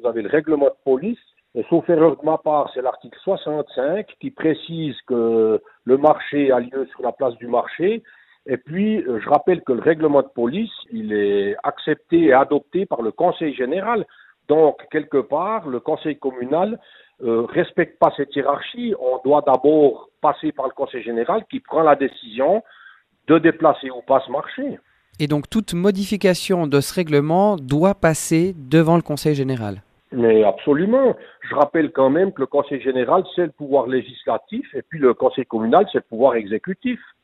vous avez le règlement de police. Et sauf erreur de ma part, c'est l'article 65 qui précise que le marché a lieu sur la place du marché. Et puis, je rappelle que le règlement de police, il est accepté et adopté par le Conseil général. Donc, quelque part, le Conseil communal respecte pas cette hiérarchie. On doit d'abord passer par le Conseil général qui prend la décision de déplacer ou pas ce marché. Et donc toute modification de ce règlement doit passer devant le Conseil général. Mais absolument. Je rappelle quand même que le Conseil général, c'est le pouvoir législatif et puis le Conseil communal, c'est le pouvoir exécutif.